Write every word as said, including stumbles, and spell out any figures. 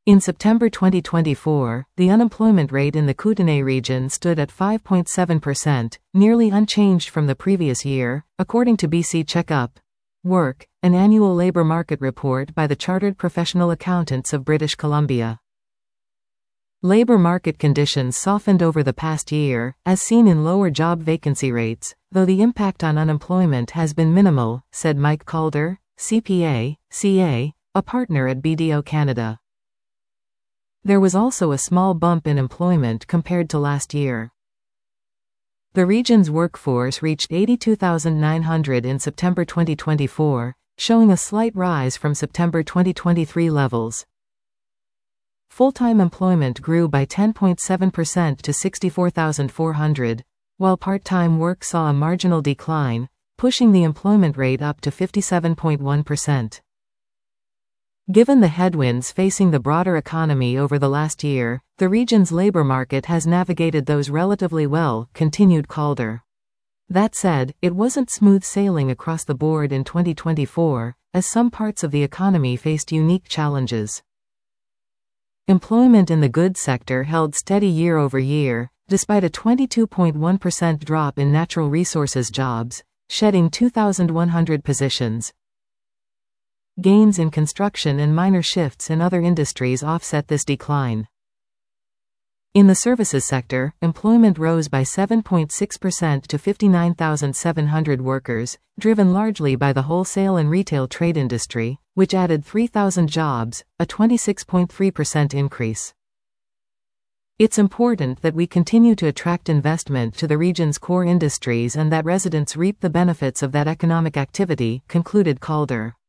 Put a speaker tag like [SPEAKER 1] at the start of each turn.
[SPEAKER 1] In September twenty twenty-four, the unemployment rate in the Kootenay region stood at five point seven percent, nearly unchanged from the previous year, according to B C Checkup Work, an annual labor market report by the Chartered Professional Accountants of British Columbia. Labor market conditions softened over the past year, as seen in lower job vacancy rates, though the impact on unemployment has been minimal, said Mike Calder, C P A, C A, a partner at B D O Canada. There was also a small bump in employment compared to last year. The region's workforce reached eighty-two thousand nine hundred in September twenty twenty-four, showing a slight rise from September twenty twenty-three levels. Full-time employment grew by ten point seven percent to sixty-four thousand four hundred, while part-time work saw a marginal decline, pushing the employment rate up to fifty-seven point one percent. Given the headwinds facing the broader economy over the last year, the region's labor market has navigated those relatively well, continued Calder. That said, it wasn't smooth sailing across the board in twenty twenty-four, as some parts of the economy faced unique challenges. Employment in the goods sector held steady year over year, despite a twenty-two point one percent drop in natural resources jobs, shedding two thousand one hundred positions. Gains in construction and minor shifts in other industries offset this decline. In the services sector, employment rose by seven point six percent to fifty-nine thousand seven hundred workers, driven largely by the wholesale and retail trade industry, which added three thousand jobs, a twenty-six point three percent increase. It's important that we continue to attract investment to the region's core industries and that residents reap the benefits of that economic activity, concluded Calder.